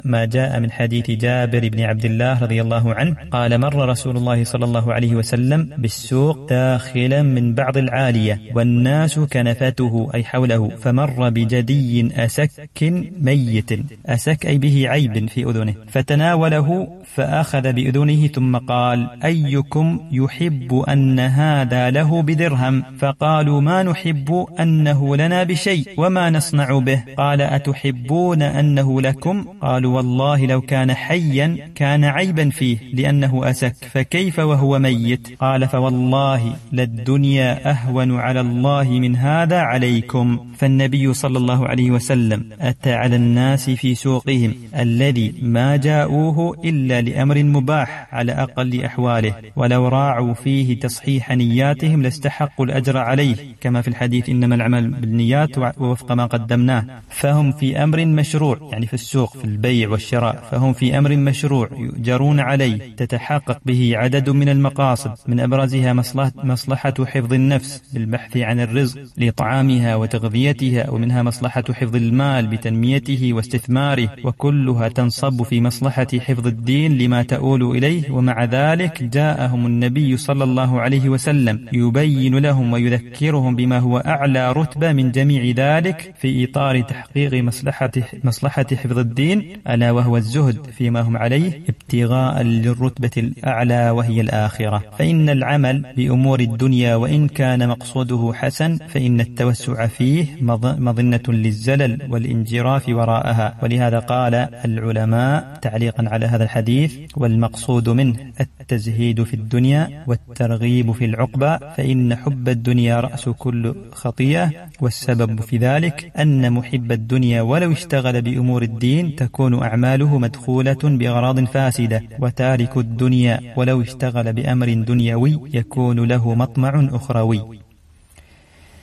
ما جاء من حديث جابر بن عبد الله رضي الله عنه قال: مر رسول الله صلى الله عليه وسلم بالسوق داخلا من بعض العالية والناس كنفته أي حوله، فمر بجدي أسك ميت، أسك أي به عيب في أذنه، فتناوله فأخذ بأذنه ثم قال: أيكم يحب أن هذا له بدرهم؟ فقالوا: ما نحب أنه لنا بشيء، وما نصنع به؟ قال: أتحبون أنه لكم؟ قالوا: والله لو كان حيا كان عيبا فيه لأنه أسك، فكيف وهو ميت؟ قال: فوالله للدنيا أهون على الله من هذا عليكم. فالنبي صلى الله عليه وسلم أتى على الناس في سوقهم الذي ما جاءوه إلا لأمر مباح على أقل أحواله، ولو راعوا فيه تصحيح نياتهم لاستحقوا الأجر عليه، كما في الحديث: إنما العمل بالنيات ووفق ما قدمناه. فهم في أمر مشروع، يعني في السوق في البيع والشراء، فهم في أمر مشروع يؤجرون عليه، تتحقق به عدد من المقاصد، من أبرزها مصلحة حفظ النفس بالبحث عن الرزق لطعامها وتغذيتها، ومنها مصلحة حفظ المال بتنميته واستثماره، وكلها تنصب في مصلحة حفظ الدين لما تؤول إليه. ومع ذلك جاءهم النبي صلى الله عليه وسلم يبين لهم ويذكرهم بما هو أعلى رتبة من جميع ذلك في إطار تحقيق مصلحة حفظ الدين، ألا وهو الزهد فيما هم عليه ابتغاء للرتبة الأعلى وهي الآخرة. فإن العمل بأمور الدنيا وإن كان مقصوده حسن، فإن التوسع فيه مظنة للزلل والانجراف وراءها. ولهذا قال العلماء تعليقا على هذا الحديث: والمقصود منه التزهيد في الدنيا والترغيب في العقبى، فإن حب الدنيا رأس كل خطيئة، والسبب في ذلك أن محب الدنيا ولو اشتغل بأمور الدين تكون أعماله مدخولة بأغراض فاسدة، وتارك الدنيا ولو اشتغل بأمر دنيوي يكون له مطمع أخروي.